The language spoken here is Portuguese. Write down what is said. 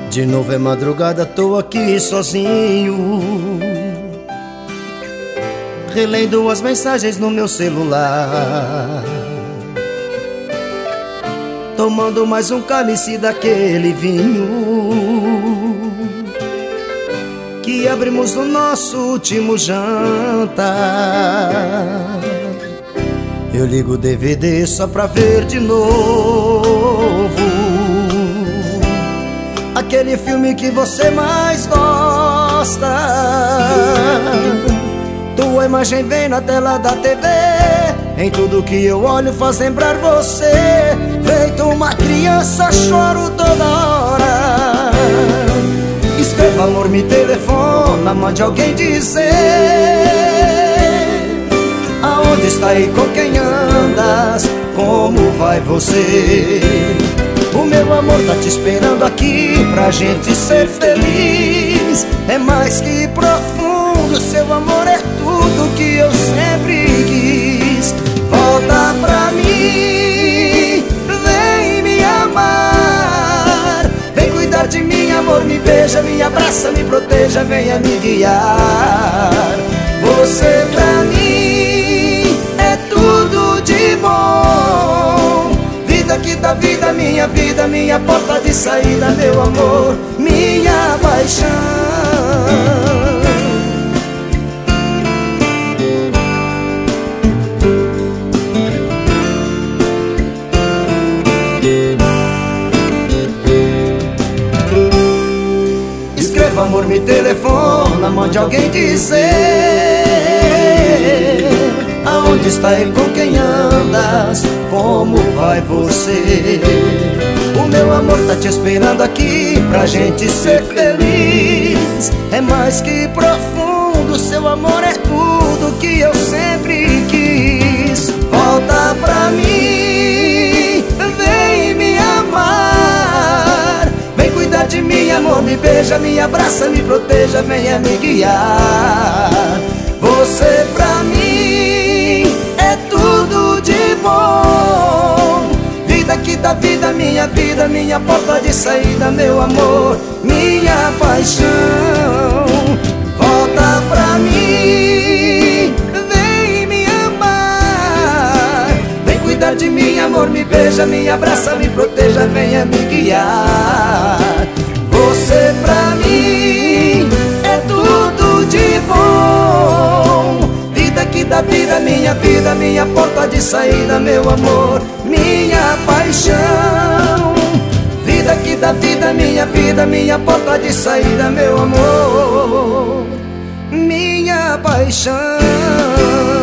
De novo é madrugada, tô aqui sozinho, relendo as mensagens no meu celular, tomando mais um cálice daquele vinho que abrimos no nosso último jantar. Eu ligo o DVD só pra ver de novo aquele filme que você mais gosta. Tua imagem vem na tela da TV, em tudo que eu olho faz lembrar você. Feito uma criança choro toda hora. Escreva amor, me telefona, mande alguém dizer aonde está e com quem andas, como vai você? O meu amor tá te esperando aqui pra gente ser feliz. É mais que profundo, seu amor é tudo que eu sempre quis. Volta pra mim, vem me amar, vem cuidar de mim, amor, me beija, me abraça, me proteja, venha me guiar. Você pra mim é tudo de bom, vida que dá vida, minha porta de saída, meu amor, minha paixão. Escreva amor, me telefona, mande alguém dizer aonde está e com quem andas, como vai você? O meu amor tá te esperando aqui pra gente ser feliz. É mais que profundo, seu amor é tudo que eu sempre quis. Volta pra mim, vem me amar, vem cuidar de mim, amor, me beija, me abraça, me proteja, venha me guiar. Você pra mim é tudo de bom, vida que dá vida, minha porta de saída, meu amor, minha paixão. Volta pra mim, vem me amar, vem cuidar de mim, amor, me beija, me abraça, me proteja, venha me guiar. Você pra mim é tudo de bom, vida que dá vida, minha porta de saída, meu amor, minha paixão. Vida que dá vida, minha porta de saída, meu amor, minha paixão.